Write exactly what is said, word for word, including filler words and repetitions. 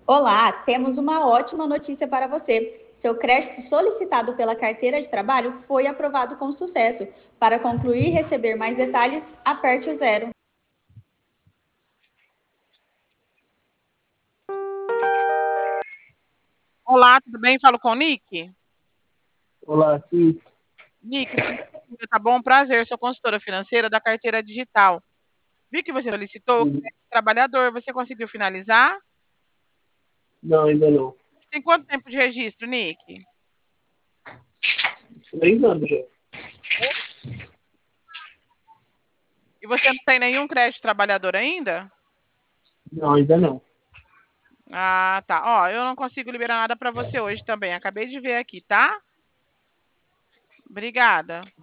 Olá, temos uma ótima notícia para você. Seu crédito solicitado pela carteira de trabalho foi aprovado com sucesso. Para concluir e receber mais detalhes, aperte o zero. Olá, tudo bem? Falo com o Nick. Olá, sim. Nick, tá bom? Prazer, sou consultora financeira da carteira digital. Vi que você solicitou o Sim. crédito trabalhador, você conseguiu finalizar? Não, ainda não. Tem quanto tempo de registro, Nick? Três anos já. E você não tem nenhum crédito trabalhador ainda? Não, ainda não. Ah, tá. Ó, eu não consigo liberar nada para você hoje também. Acabei de ver aqui, tá? Obrigada.